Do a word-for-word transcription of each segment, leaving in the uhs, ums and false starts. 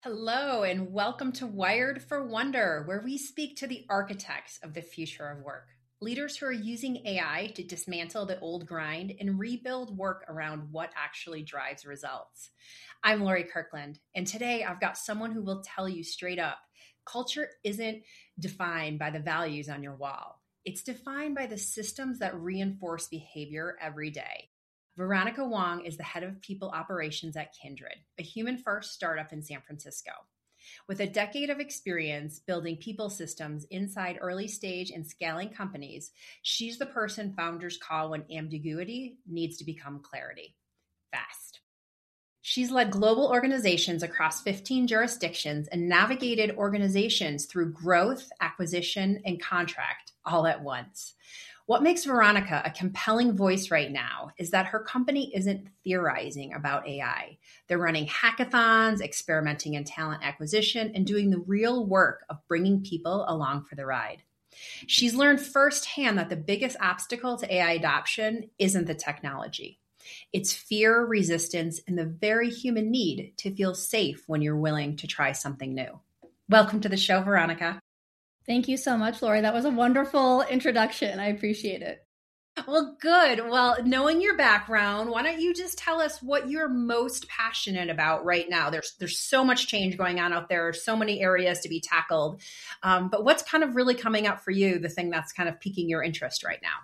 Hello, and welcome to Wired for Wonder, where we speak to the architects of the future of work, leaders who are using A I to dismantle the old grind and rebuild work around what actually drives results. I'm Lori Kirkland, and today I've got someone who will tell you straight up, culture isn't defined by the values on your wall. It's defined by the systems that reinforce behavior every day. Veronica Wong is the head of people operations at Kindred, a human-first startup in San Francisco. With a decade of experience building people systems inside early stage and scaling companies, she's the person founders call when ambiguity needs to become clarity, fast. She's led global organizations across fifteen jurisdictions and navigated organizations through growth, acquisition, and contract all at once. What makes Veronica a compelling voice right now is that her company isn't theorizing about A I. They're running hackathons, experimenting in talent acquisition, and doing the real work of bringing people along for the ride. She's learned firsthand that the biggest obstacle to A I adoption isn't the technology. It's fear, resistance, and the very human need to feel safe when you're willing to try something new. Welcome to the show, Veronica. Thank you so much, Lori. That was a wonderful introduction. I appreciate it. Well, good. Well, knowing your background, why don't you just tell us what you're most passionate about right now? There's there's so much change going on out there, so many areas to be tackled. Um, but what's kind of really coming up for you, the thing that's kind of piquing your interest right now?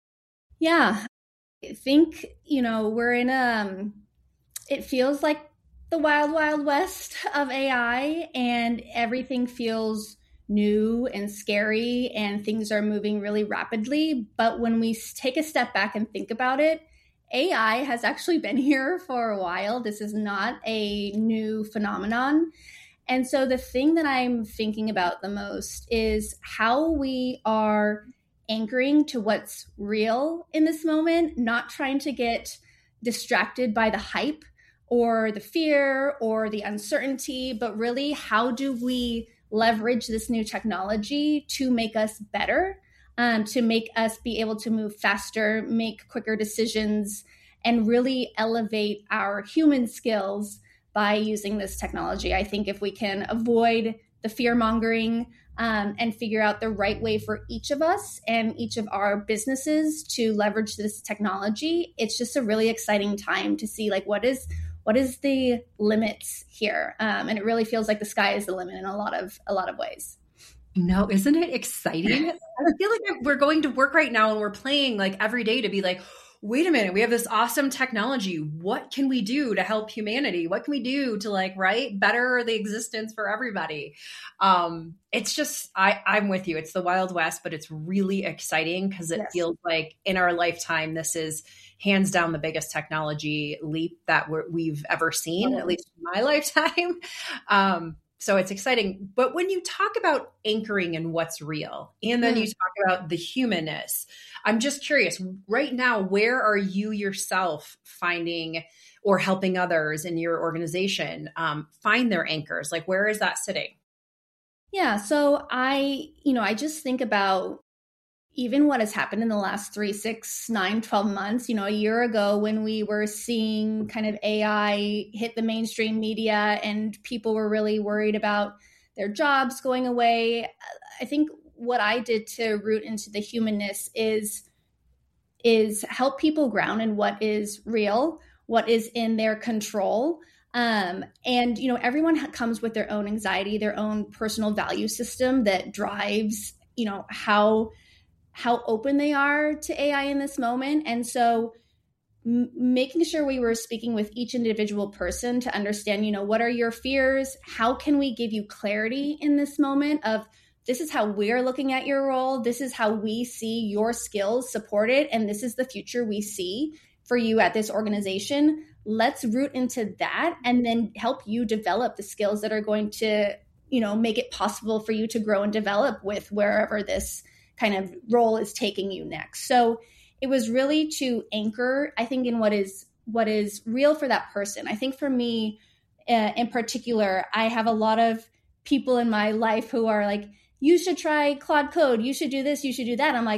Yeah, I think, you know, we're in a, um, it feels like the wild, wild west of A I, and everything feels new and scary and things are moving really rapidly. But when we take a step back and think about it, A I has actually been here for a while. This is not a new phenomenon. And so the thing that I'm thinking about the most is how we are anchoring to what's real in this moment, not trying to get distracted by the hype or the fear or the uncertainty, but really how do we leverage this new technology to make us better, um, to make us be able to move faster, make quicker decisions, and really elevate our human skills by using this technology. I think if we can avoid the fear mongering um, and figure out the right way for each of us and each of our businesses to leverage this technology, it's just a really exciting time to see like what is What is the limits here? Um, and it really feels like the sky is the limit in a lot of a lot of ways. No, isn't it exciting? I feel like we're going to work right now and we're playing like every day to be like, wait a minute, we have this awesome technology. What can we do to help humanity? What can we do to like, right, better the existence for everybody? Um, it's just, I, I'm with you. It's the Wild West, but it's really exciting because it yes. feels like in our lifetime, this is hands down the biggest technology leap that we're, we've ever seen, oh. at least in my lifetime. Um, so it's exciting. But when you talk about anchoring in what's real, and then mm. you talk about the humanness, I'm just curious, right now, where are you yourself finding or helping others in your organization um, find their anchors? Like, where is that sitting? Yeah. So I, you know, I just think about even what has happened in the last three, six, nine, twelve months. You know, a year ago when we were seeing kind of A I hit the mainstream media and people were really worried about their jobs going away. I think what I did to root into the humanness is, is help people ground in what is real, what is in their control. Um, and, you know, everyone comes with their own anxiety, their own personal value system that drives, you know, how how open they are to A I in this moment. And so m- making sure we were speaking with each individual person to understand, you know, what are your fears? How can we give you clarity in this moment of this is how we're looking at your role. This is how we see your skills supported. And this is the future we see for you at this organization. Let's root into that and then help you develop the skills that are going to, you know, make it possible for you to grow and develop with wherever this kind of role is taking you next. So it was really to anchor, I think, in what is what is real for that person. I think for me uh, in particular, I have a lot of people in my life who are like, you should try Claude Code. You should do this. You should do that. I'm like,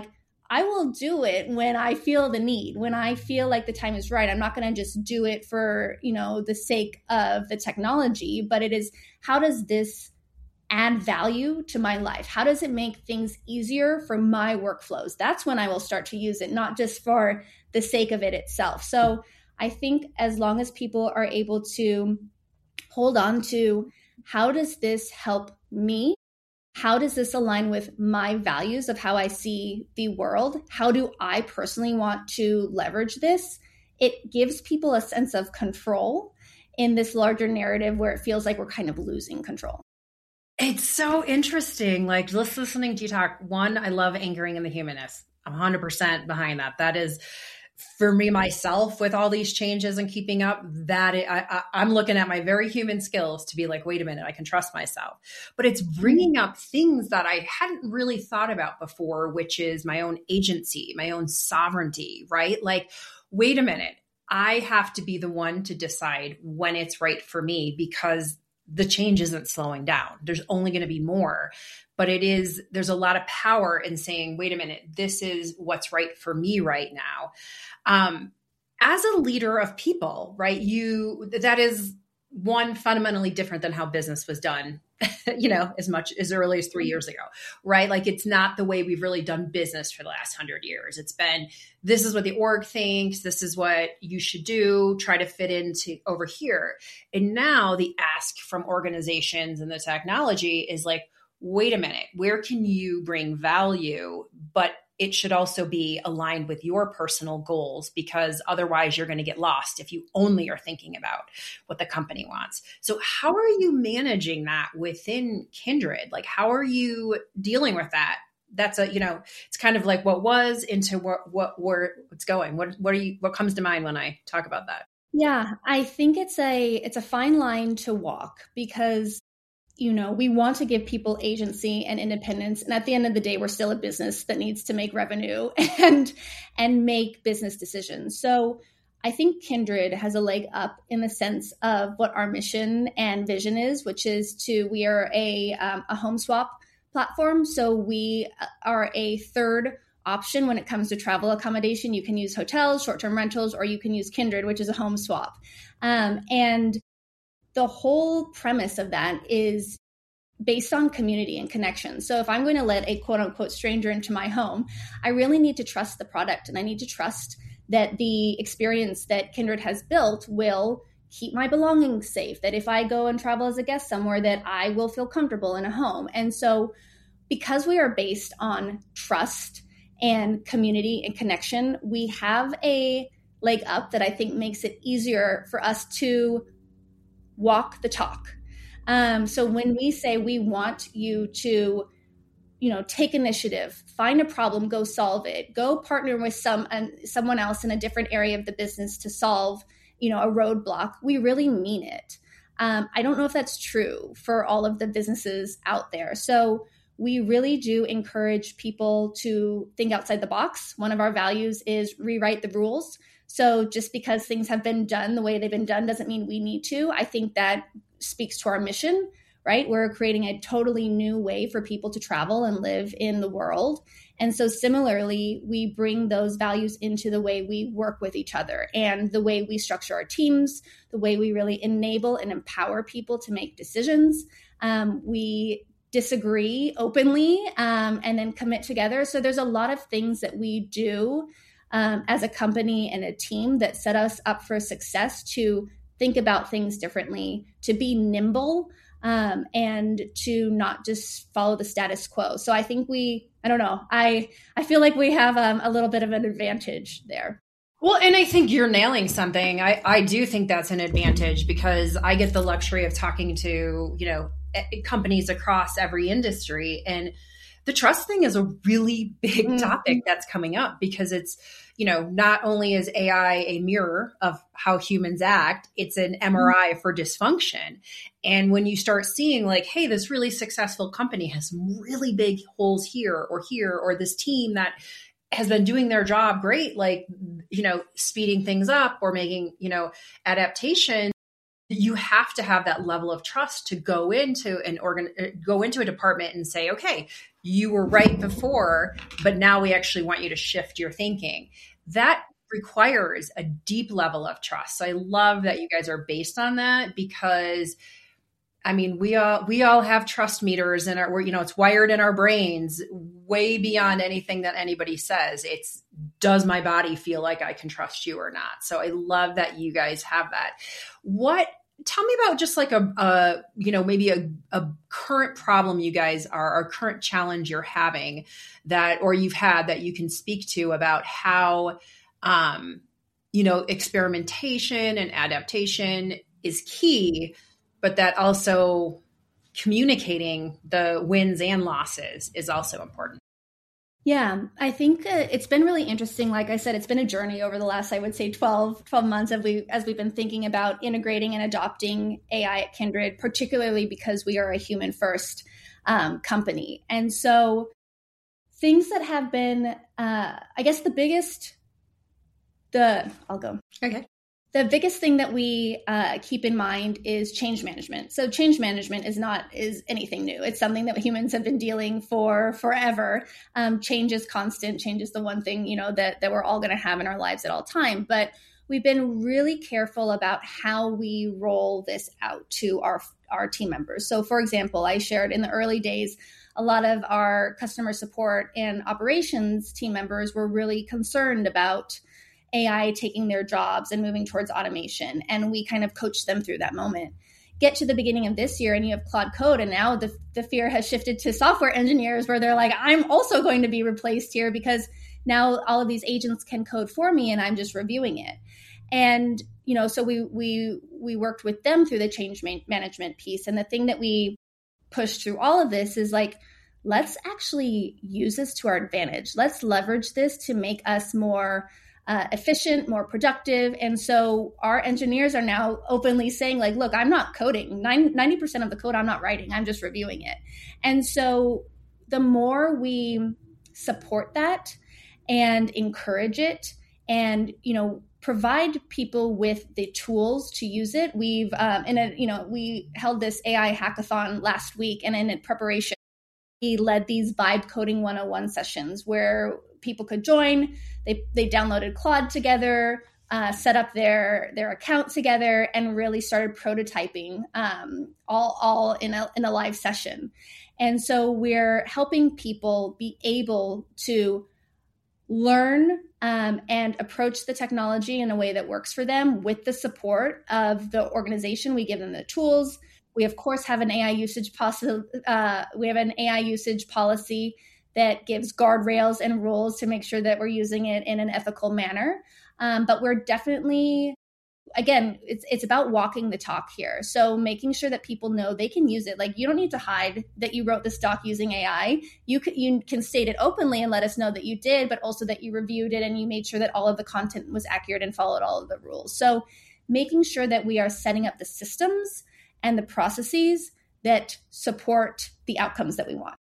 I will do it when I feel the need, when I feel like the time is right. I'm not going to just do it for, you know, the sake of the technology, but it is, how does this add value to my life? How does it make things easier for my workflows? That's when I will start to use it, not just for the sake of it itself. So I think as long as people are able to hold on to, how does this help me? How does this align with my values of how I see the world? How do I personally want to leverage this? It gives people a sense of control in this larger narrative where it feels like we're kind of losing control. It's so interesting. Like just listening to you talk, one, I love anchoring in the humanness. I'm one hundred percent behind that. That is, for me, myself, with all these changes and keeping up, that it, I, I, I'm looking at my very human skills to be like, wait a minute, I can trust myself. But it's bringing up things that I hadn't really thought about before, which is my own agency, my own sovereignty, right? Like, wait a minute, I have to be the one to decide when it's right for me, because the change isn't slowing down. There's only going to be more. But it is, there's a lot of power in saying, wait a minute, this is what's right for me right now. Um, as a leader of people, right, you, that is one, fundamentally different than how business was done, you know, as much as early as three years ago, right? Like it's not the way we've really done business for the last hundred years. It's been, this is what the org thinks, this is what you should do, try to fit into over here. And now the ask from organizations and the technology is like, wait a minute, where can you bring value? But it should also be aligned with your personal goals, because otherwise you're going to get lost if you only are thinking about what the company wants. So how are you managing that within Kindred? Like, how are you dealing with that? That's a, you know, it's kind of like what was into what, what, where it's going. What, what are you, what comes to mind when I talk about that? Yeah, I think it's a, it's a fine line to walk, because you know, we want to give people agency and independence. And at the end of the day, we're still a business that needs to make revenue and, and make business decisions. So I think Kindred has a leg up in the sense of what our mission and vision is, which is to, we are a, um, a home swap platform. So we are a third option when it comes to travel accommodation. You can use hotels, short-term rentals, or you can use Kindred, which is a home swap. Um, and the whole premise of that is based on community and connection. So if I'm going to let a quote unquote stranger into my home, I really need to trust the product, and I need to trust that the experience that Kindred has built will keep my belongings safe, that if I go and travel as a guest somewhere, that I will feel comfortable in a home. And so because we are based on trust and community and connection, we have a leg up that I think makes it easier for us to walk the talk. Um, so when we say we want you to, you know, take initiative, find a problem, go solve it, go partner with some and someone else in a different area of the business to solve, you know, a roadblock, we really mean it. Um, I don't know if that's true for all of the businesses out there. So we really do encourage people to think outside the box. One of our values is rewrite the rules. So just because things have been done the way they've been done doesn't mean we need to. I think that speaks to our mission, right? We're creating a totally new way for people to travel and live in the world. And so similarly, we bring those values into the way we work with each other and the way we structure our teams, the way we really enable and empower people to make decisions. Um, we disagree openly um, and then commit together. So there's a lot of things that we do Um, as a company and a team that set us up for success, to think about things differently, to be nimble, um, and to not just follow the status quo. So I think we, I don't know, I, I feel like we have um, a little bit of an advantage there. Well, and I think you're nailing something. I, I do think that's an advantage, because I get the luxury of talking to, you know, companies across every industry, and the trust thing is a really big mm-hmm. topic that's coming up, because it's, you know, not only is A I a mirror of how humans act, it's an M R I for dysfunction. And when you start seeing like, hey, this really successful company has some really big holes here or here, or this team that has been doing their job great, like, you know, speeding things up or making, you know, adaptations, you have to have that level of trust to go into an organ, go into a department and say, okay, you were right before, but now we actually want you to shift your thinking. That requires a deep level of trust. So I love that you guys are based on that, because I mean, we all we all have trust meters in our, you know, it's wired in our brains way beyond anything that anybody says. It's, does my body feel like I can trust you or not? So I love that you guys have that. What, tell me about just like a, a you know, maybe a, a current problem you guys are, or current challenge you're having that, or you've had that you can speak to about how, um, you know, experimentation and adaptation is key, but that also communicating the wins and losses is also important. Yeah, I think uh, it's been really interesting. Like I said, it's been a journey over the last, I would say, twelve, twelve months as, we, as we've been thinking about integrating and adopting A I at Kindred, particularly because we are a human first um, company. And so things that have been, uh, I guess the biggest, the, I'll go. Okay. The biggest thing that we uh, keep in mind is change management. So change management is not is anything new. It's something that humans have been dealing for forever. Um, change is constant. Change is the one thing, you know, that, that we're all going to have in our lives at all time. But we've been really careful about how we roll this out to our, our team members. So for example, I shared in the early days, a lot of our customer support and operations team members were really concerned about A I taking their jobs and moving towards automation. And we kind of coached them through that moment. Get to the beginning of this year and you have Claude Code, and now the, the fear has shifted to software engineers where they're like, I'm also going to be replaced here because now all of these agents can code for me and I'm just reviewing it. And, you know, so we we we worked with them through the change man- management piece. And the thing that we pushed through all of this is like, let's actually use this to our advantage. Let's leverage this to make us more Uh, efficient, more productive. And so our engineers are now openly saying like, look, I'm not coding. ninety percent of the code I'm not writing. I'm just reviewing it. And so the more we support that and encourage it and, you know, provide people with the tools to use it. We've, um, in a, you know, we held this A I hackathon last week, and in preparation, we led these Vibe Coding one oh one sessions where people could join. They they downloaded Claude together, uh, set up their their account together, and really started prototyping um, all all in a in a live session. And so we're helping people be able to learn um, and approach the technology in a way that works for them with the support of the organization. We give them the tools. We of course have an A I usage policy. Uh, we have an A I usage policy that gives guardrails and rules to make sure that we're using it in an ethical manner. Um, but we're definitely, again, it's it's about walking the talk here. So making sure that people know they can use it. Like, you don't need to hide that you wrote this doc using A I. You can, you can state it openly and let us know that you did, but also that you reviewed it and you made sure that all of the content was accurate and followed all of the rules. So making sure that we are setting up the systems and the processes that support the outcomes that we want.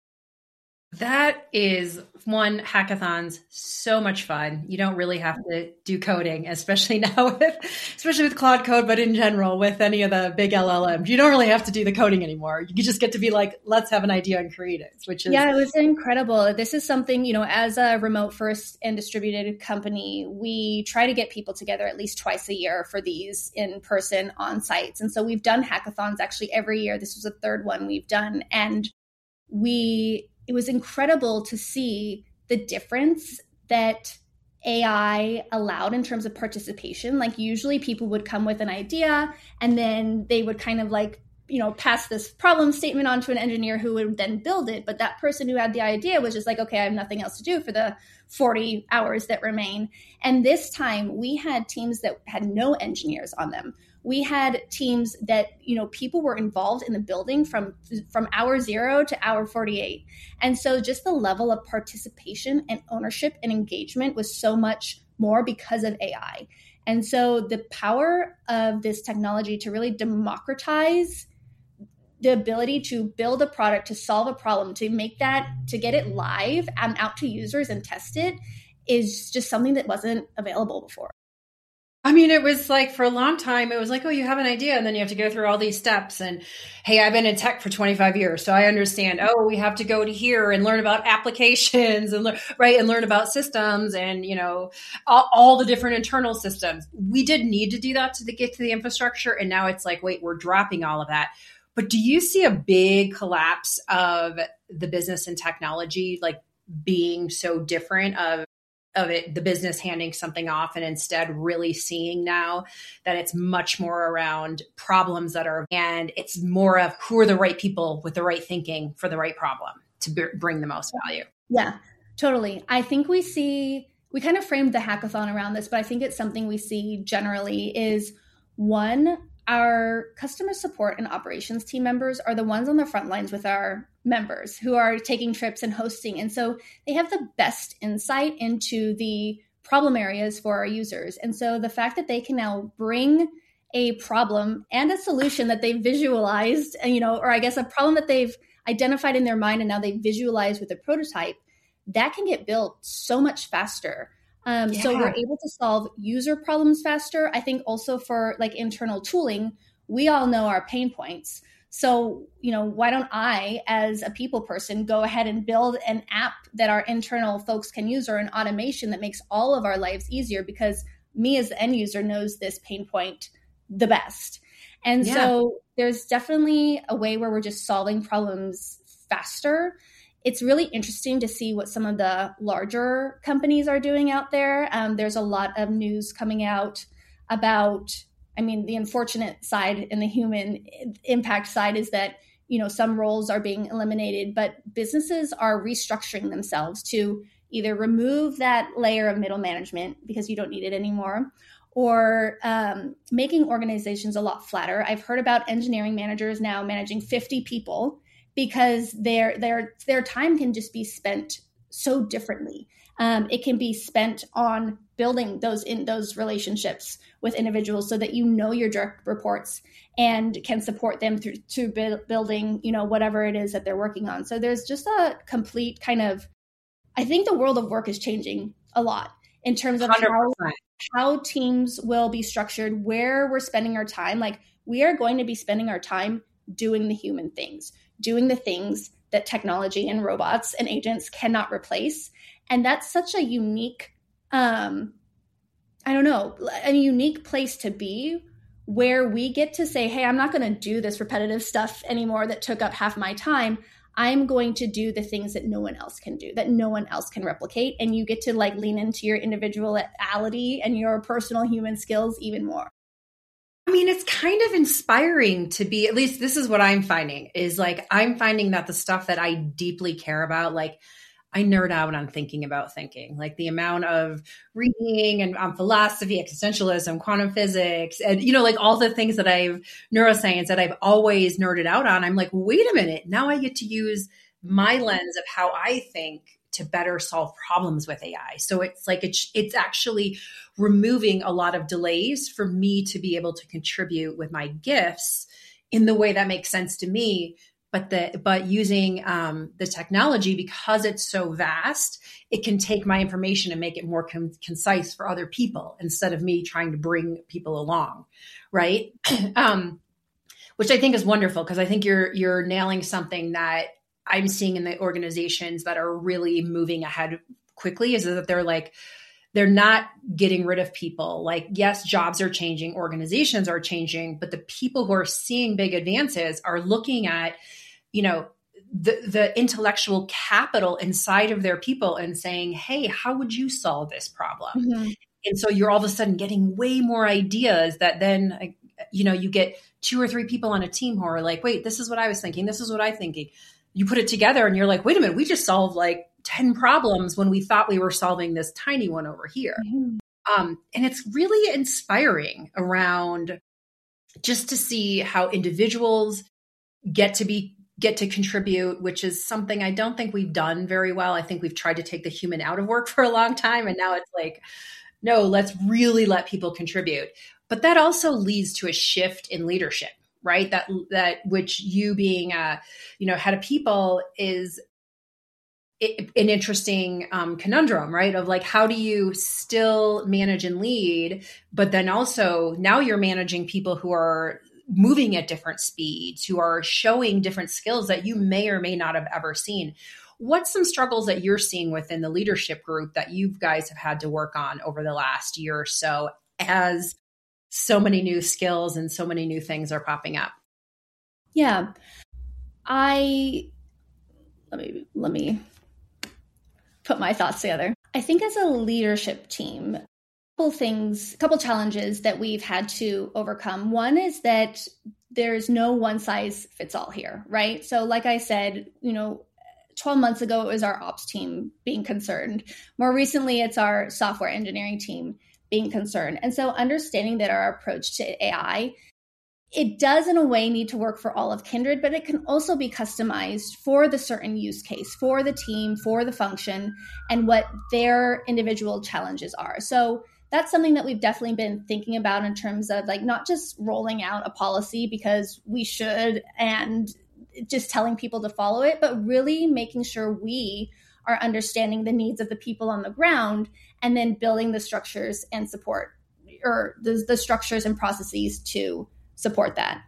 That is one, hackathons, so much fun. You don't really have to do coding, especially now with, especially with Claude Code, but in general with any of the big L L Ms. You don't really have to do the coding anymore. You just get to be like, let's have an idea and create it, which is. Yeah, it was incredible. This is something, you know, as a remote first and distributed company, we try to get people together at least twice a year for these in person on sites. And so we've done hackathons actually every year. This was the third one we've done. And we, it was incredible to see the difference that A I allowed in terms of participation. Like, usually people would come with an idea and then they would kind of like, you know, pass this problem statement on to an engineer who would then build it. But that person who had the idea was just like, okay, I have nothing else to do for the forty hours that remain. And this time we had teams that had no engineers on them. We had teams that, you know, people were involved in the building from, from hour zero to hour forty-eight. And so just the level of participation and ownership and engagement was so much more because of A I. And so the power of this technology to really democratize the ability to build a product, to solve a problem, to make that, to get it live and out to users and test it is just something that wasn't available before. I mean, it was like for a long time, it was like, oh, you have an idea. And then you have to go through all these steps. And hey, I've been in tech for twenty-five years. So I understand, oh, we have to go to here and learn about applications and learn, right. And learn about systems and, you know, all, all the different internal systems. We did need to do that to get to the infrastructure. And now it's like, wait, we're dropping all of that. But do you see a big collapse of the business and technology, like being so different of of it, the business handing something off and instead really seeing now that it's much more around problems that are, and it's more of who are the right people with the right thinking for the right problem to b- bring the most value. Yeah, totally. I think we see, we kind of framed the hackathon around this, but I think it's something we see generally is one, our customer support and operations team members are the ones on the front lines with our members who are taking trips and hosting. And so they have the best insight into the problem areas for our users. And so the fact that they can now bring a problem and a solution that they've visualized, you know, or I guess a problem that they've identified in their mind and now they visualize with a prototype, that can get built so much faster. Um, yeah. So we're able to solve user problems faster. I think also for like internal tooling, we all know our pain points. So, you know, why don't I, as a people person, go ahead and build an app that our internal folks can use or an automation that makes all of our lives easier because me as the end user knows this pain point the best. And yeah. So there's definitely a way where we're just solving problems faster. It's really interesting to see what some of the larger companies are doing out there. Um, there's a lot of news coming out about, I mean, the unfortunate side and the human impact side is that, you know, some roles are being eliminated, but businesses are restructuring themselves to either remove that layer of middle management because you don't need it anymore, or um, making organizations a lot flatter. I've heard about engineering managers now managing fifty people because their their their time can just be spent so differently. Um, it can be spent on building those in those relationships with individuals so that you know your direct reports and can support them through to bu- building, you know, whatever it is that they're working on. So there's just a complete kind of, I think the world of work is changing a lot in terms of how, how teams will be structured, where we're spending our time. Like we are going to be spending our time doing the human things, doing the things that technology and robots and agents cannot replace. And that's such a unique, um, I don't know, a unique place to be where we get to say, hey, I'm not going to do this repetitive stuff anymore that took up half my time. I'm going to do the things that no one else can do, that no one else can replicate. And you get to like lean into your individuality and your personal human skills even more. I mean, it's kind of inspiring to be, at least this is what I'm finding, is like, I'm finding that the stuff that I deeply care about, like I nerd out on thinking about thinking, like the amount of reading and um, philosophy, existentialism, quantum physics, and, you know, like all the things that I've, neuroscience that I've always nerded out on. I'm like, wait a minute, now I get to use my lens of how I think to better solve problems with A I. So it's like, it's, it's actually removing a lot of delays for me to be able to contribute with my gifts in the way that makes sense to me. But the, but using um, the technology, because it's so vast, it can take my information and make it more con- concise for other people instead of me trying to bring people along. Right. um, which I think is wonderful, because I think you're, you're nailing something that I'm seeing in the organizations that are really moving ahead quickly, is that they're like, they're not getting rid of people. Like, yes, jobs are changing, organizations are changing, but the people who are seeing big advances are looking at, you know, the, the intellectual capital inside of their people and saying, hey, how would you solve this problem? Mm-hmm. And so you're all of a sudden getting way more ideas that then, you know, you get two or three people on a team who are like, wait, this is what I was thinking. This is what I'm thinking. You put it together and you're like, wait a minute, we just solved like ten problems when we thought we were solving this tiny one over here. Mm-hmm. Um, and it's really inspiring around just to see how individuals get to be, get to contribute, which is something I don't think we've done very well. I think we've tried to take the human out of work for a long time. And now it's like, no, let's really let people contribute. But that also leads to a shift in leadership, right? That, that which you being a, you know, head of people is, it, an interesting um, conundrum, right? Of like, how do you still manage and lead, but then also now you're managing people who are moving at different speeds, who are showing different skills that you may or may not have ever seen. What's some struggles that you're seeing within the leadership group that you guys have had to work on over the last year or so as so many new skills and so many new things are popping up? Yeah. I, let me, let me put my thoughts together. I think as a leadership team, couple things, a couple challenges that we've had to overcome. One is that there's no one size fits all here, right? So like I said, you know, twelve months ago, it was our ops team being concerned. More recently, it's our software engineering team being concerned. And so understanding that our approach to A I, it does in a way need to work for all of Kindred, but it can also be customized for the certain use case, for the team, for the function, and what their individual challenges are. So that's something that we've definitely been thinking about in terms of like not just rolling out a policy because we should and just telling people to follow it, but really making sure we are understanding the needs of the people on the ground and then building the structures and support or the, the structures and processes to support that.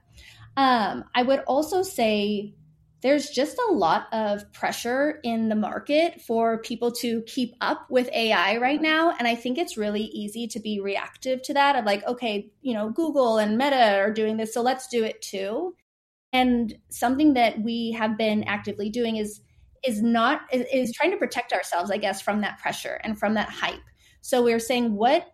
Um, I would also say there's just a lot of pressure in the market for people to keep up with A I right now. And I think it's really easy to be reactive to that of like, okay, you know, Google and Meta are doing this, so let's do it too. And something that we have been actively doing is is not is, is trying to protect ourselves, I guess, from that pressure and from that hype. So we're saying, what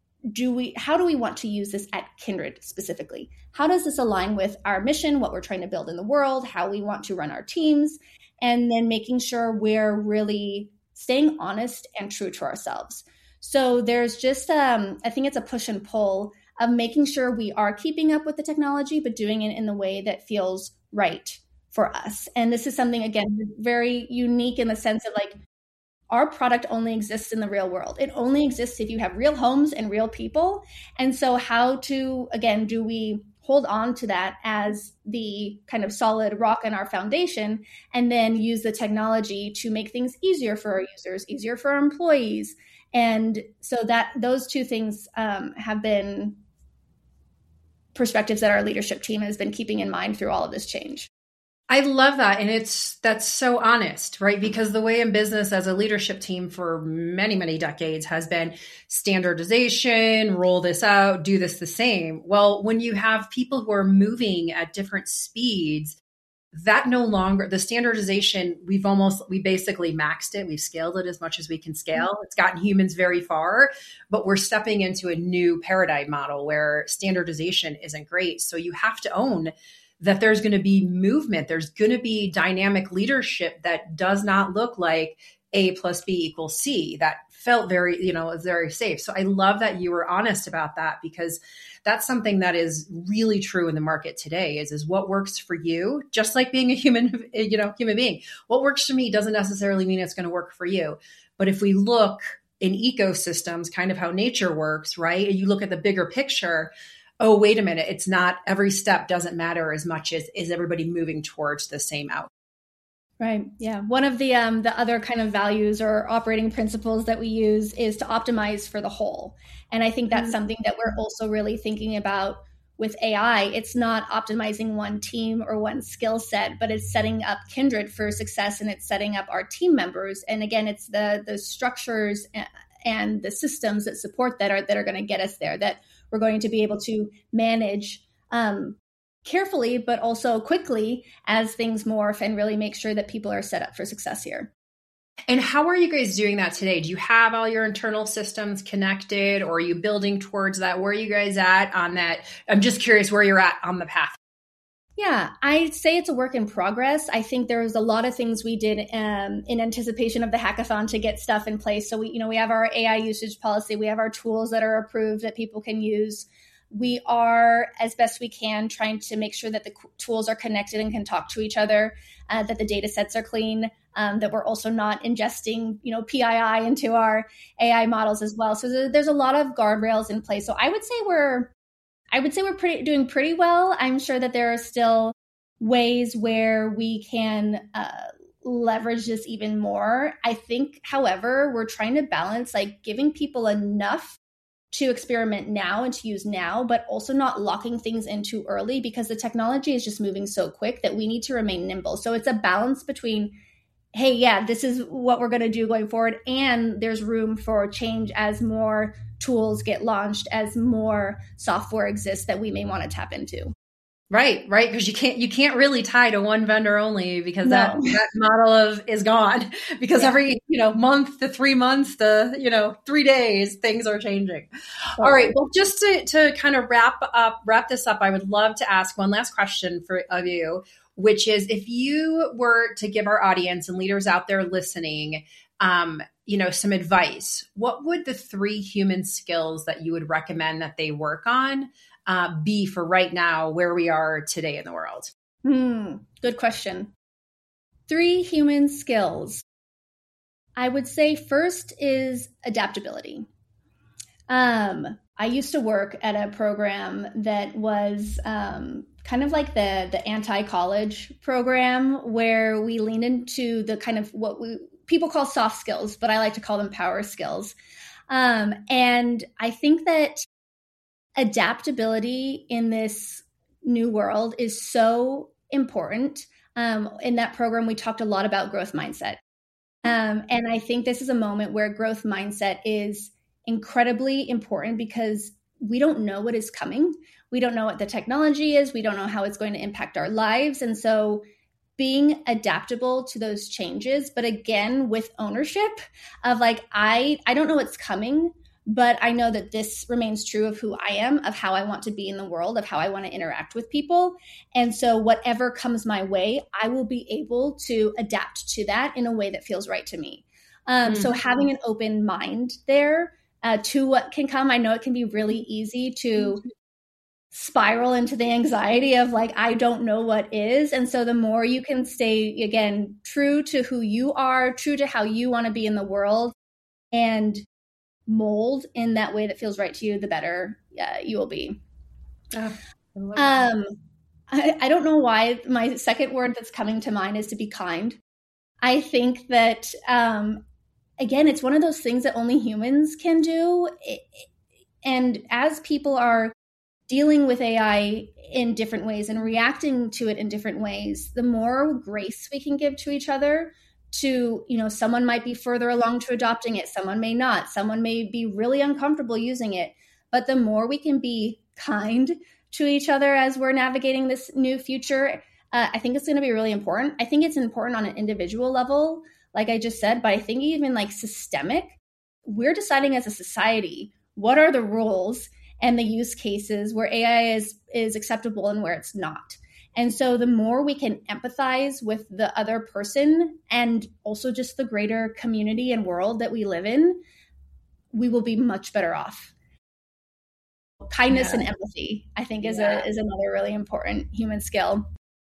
do we, how do we want to use this at Kindred specifically? How does this align with our mission, what we're trying to build in the world, how we want to run our teams, and then making sure we're really staying honest and true to ourselves. So there's just, um, I think it's a push and pull of making sure we are keeping up with the technology, but doing it in the way that feels right for us. And this is something, again, very unique in the sense of like, our product only exists in the real world. It only exists if you have real homes and real people. And so how to, again, do we hold on to that as the kind of solid rock in our foundation and then use the technology to make things easier for our users, easier for our employees. And so that those two things um, have been perspectives that our leadership team has been keeping in mind through all of this change. I love that. And it's, that's so honest, right? Because the way in business as a leadership team for many, many decades has been standardization, roll this out, do this the same. Well, when you have people who are moving at different speeds, that no longer, the standardization, we've almost, we basically maxed it. We've scaled it as much as we can scale. It's gotten humans very far, but we're stepping into a new paradigm model where standardization isn't great. So you have to own that there's going to be movement. There's going to be dynamic leadership that does not look like A plus B equals C. That felt very, you know, very safe. So I love that you were honest about that, because that's something that is really true in the market today is, is what works for you, just like being a human, you know, human being. What works for me doesn't necessarily mean it's going to work for you. But if we look in ecosystems, kind of how nature works, right? And you look at the bigger picture, oh, wait a minute, it's not, every step doesn't matter as much as is everybody moving towards the same outcome. Right. Yeah. One of the um, the other kind of values or operating principles that we use is to optimize for the whole. And I think that's mm-hmm. something that we're also really thinking about with A I. It's not optimizing one team or one skill set, but it's setting up Kindred for success, and it's setting up our team members. And again, it's the the structures and the systems that support that are that are going to get us there, that we're going to be able to manage um, carefully, but also quickly as things morph, and really make sure that people are set up for success here. And how are you guys doing that today? Do you have all your internal systems connected, or are you building towards that? Where are you guys at on that? I'm just curious where you're at on the path. Yeah, I'd say it's a work in progress. I think there was a lot of things we did um, in anticipation of the hackathon to get stuff in place. So we, you know, we have our A I usage policy. We have our tools that are approved that people can use. We are, as best we can, trying to make sure that the tools are connected and can talk to each other, uh, that the data sets are clean, um, that we're also not ingesting, you know, P I I into our A I models as well. So there's a lot of guardrails in place. So I would say we're I would say we're pretty, doing pretty well. I'm sure that there are still ways where we can uh, leverage this even more. I think, however, we're trying to balance like giving people enough to experiment now and to use now, but also not locking things in too early because the technology is just moving so quick that we need to remain nimble. So it's a balance between, hey, yeah, this is what we're going to do going forward. And there's room for change as more tools get launched, as more software exists that we may want to tap into. Right, right. Because you can't you can't really tie to one vendor only because No. that, that model of is gone because yeah. every, you know, month to three months to, you know, three days, things are changing. Oh. All right. Well, just to, to kind of wrap up, wrap this up, I would love to ask one last question for of you, which is if you were to give our audience and leaders out there listening, um, you know, some advice, what would the three human skills that you would recommend that they work on Uh, be for right now where we are today in the world? Hmm, good question. Three human skills. I would say first is adaptability. Um, I used to work at a program that was um, kind of like the the anti-college program where we lean into the kind of what we people call soft skills, but I like to call them power skills. Um, and I think that adaptability in this new world is so important. Um, in that program, we talked a lot about growth mindset. Um, and I think this is a moment where growth mindset is incredibly important because we don't know what is coming. We don't know what the technology is. We don't know how it's going to impact our lives. And so being adaptable to those changes, but again, with ownership of like, I, I don't know what's coming, but I know that this remains true of who I am, of how I want to be in the world, of how I want to interact with people. And so whatever comes my way, I will be able to adapt to that in a way that feels right to me. Um, mm-hmm. So having an open mind there uh, to what can come, I know it can be really easy to spiral into the anxiety of like, I don't know what is. And so the more you can stay, again, true to who you are, true to how you want to be in the world, and mold in that way that feels right to you, the better uh, you will be. Oh, I um, I, I don't know why my second word that's coming to mind is to be kind. I think that, um, again, it's one of those things that only humans can do. It, and as people are dealing with A I in different ways and reacting to it in different ways, the more grace we can give to each other, to, you know, someone might be further along to adopting it. Someone may not. Someone may be really uncomfortable using it. But the more we can be kind to each other as we're navigating this new future, uh, I think it's going to be really important. I think it's important on an individual level, like I just said, but I think even like systemic, we're deciding as a society, what are the rules and the use cases where A I is, is acceptable and where it's not. And so the more we can empathize with the other person and also just the greater community and world that we live in, we will be much better off. Kindness yeah. and empathy, I think, is yeah. a is another really important human skill.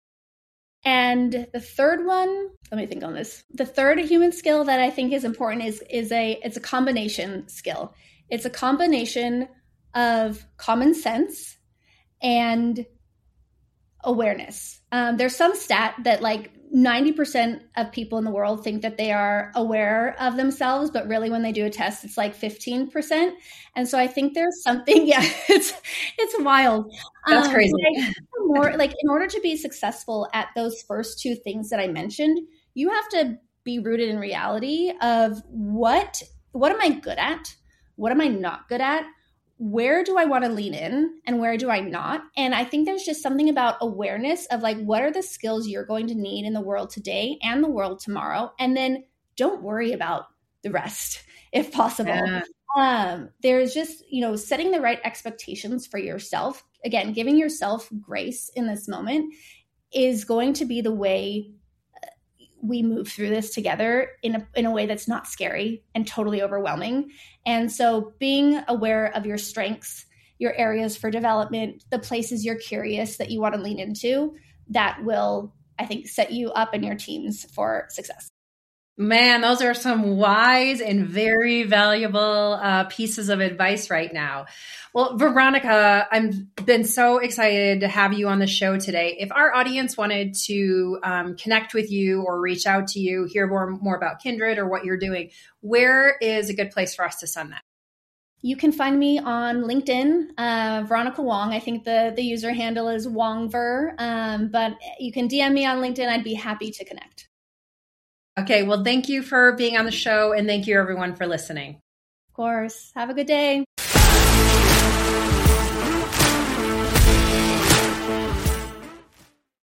And the third one, let me think on this. The third human skill that I think is important is is a it's a combination skill. It's a combination of common sense and awareness. Um, there's some stat that like ninety percent of people in the world think that they are aware of themselves, but really when they do a test, it's like fifteen percent. And so I think there's something, yeah, it's, it's wild. That's um, crazy. Like, more, like in order to be successful at those first two things that I mentioned, you have to be rooted in reality of what, what am I good at? What am I not good at? Where do I want to lean in and where do I not? And I think there's just something about awareness of like, what are the skills you're going to need in the world today and the world tomorrow? And then don't worry about the rest if possible. Yeah. Um, there's just, you know, setting the right expectations for yourself. Again, giving yourself grace in this moment is going to be the way we move through this together in a, in a way that's not scary and totally overwhelming. And so being aware of your strengths, your areas for development, the places you're curious that you want to lean into, that will, I think, set you up and your teams for success. Man, those are some wise and very valuable uh, pieces of advice right now. Well, Veronica, I've been so excited to have you on the show today. If our audience wanted to um, connect with you or reach out to you, hear more, more about Kindred or what you're doing, where is a good place for us to send that? You can find me on LinkedIn, uh, Veronica Wong. I think the, the user handle is Wongver, um, but you can D M me on LinkedIn. I'd be happy to connect. Okay, well, thank you for being on the show, and thank you, everyone, for listening. Of course. Have a good day.